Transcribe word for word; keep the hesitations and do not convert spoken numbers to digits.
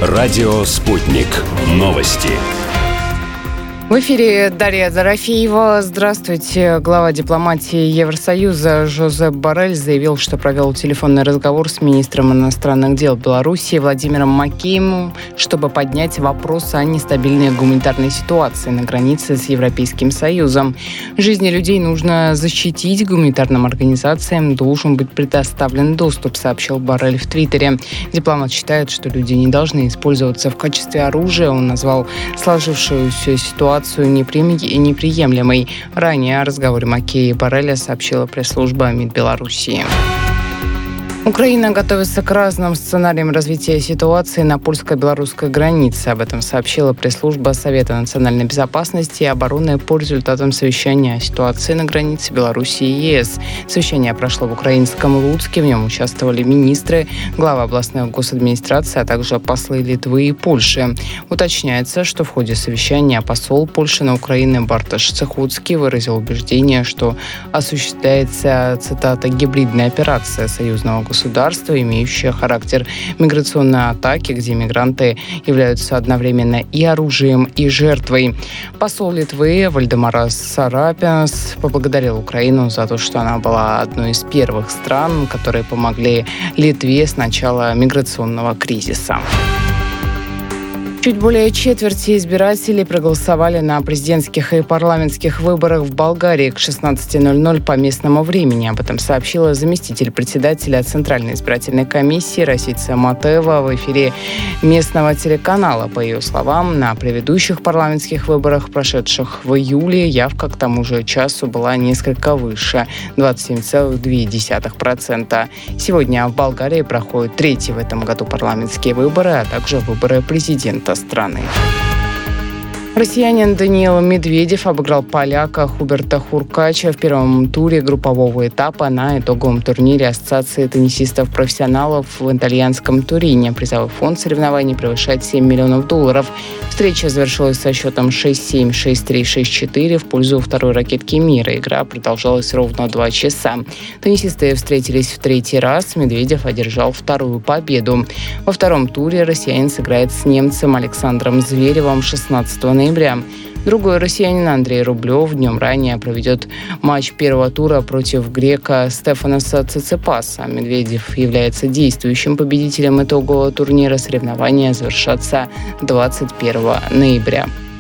Радио «Спутник». Новости. В эфире Дарья Дорофеева. Здравствуйте. Глава дипломатии Евросоюза Жозеп Боррель заявил, что провел телефонный разговор с министром иностранных дел Беларуси Владимиром Макеевым, чтобы поднять вопрос о нестабильной гуманитарной ситуации на границе с Европейским Союзом. Жизни людей нужно защитить, гуманитарным организациям должен быть предоставлен доступ, сообщил Боррель в Твиттере. Дипломат считает, что люди не должны использоваться в качестве оружия. Он назвал сложившуюся ситуацию неприемлемой. Ранее о разговоре Макеева и Борреля сообщила пресс-служба МИД Белоруссии. Украина готовится к разным сценариям развития ситуации на польско-белорусской границе. Об этом сообщила пресс-служба Совета национальной безопасности и обороны по результатам совещания о ситуации на границе Беларуси и ЕС. Совещание прошло в украинском Луцке. В нем участвовали министры, главы областных госадминистраций, а также послы Литвы и Польши. Уточняется, что в ходе совещания посол Польши на Украине Бартош Цехуцкий выразил убеждение, что осуществляется, цитата, «гибридная операция союзного государства, государства, имеющее характер миграционной атаки, где мигранты являются одновременно и оружием, и жертвой». Посол Литвы Вальдемарас Сарапиас поблагодарил Украину за то, что она была одной из первых стран, которые помогли Литве с начала миграционного кризиса. Чуть более четверти избирателей проголосовали на президентских и парламентских выборах в Болгарии к шестнадцати ноль-ноль по местному времени. Об этом сообщила заместитель председателя Центральной избирательной комиссии Расица Матева в эфире местного телеканала. По ее словам, на предыдущих парламентских выборах, прошедших в июле, явка к тому же часу была несколько выше – двадцать семь целых две десятых процента. Сегодня в Болгарии проходят третьи в этом году парламентские выборы, а также выборы президента страны. Россиянин Даниил Медведев обыграл поляка Хуберта Хуркача в первом туре группового этапа на итоговом турнире Ассоциации теннисистов-профессионалов в итальянском Турине. Призовой фонд соревнований превышает семь миллионов долларов. Встреча завершилась со счетом шесть семь, шесть три, шесть четыре в пользу второй ракетки мира. Игра продолжалась ровно два часа. Теннисисты встретились в третий раз. Медведев одержал вторую победу. Во втором туре россиянин сыграет с немцем Александром Зверевым шестнадцатого ноября. Другой россиянин Андрей Рублев днем ранее проведет матч первого тура против грека Стефаноса Циципаса. Медведев является действующим победителем итогового турнира. Соревнования завершатся двадцать первого ноября.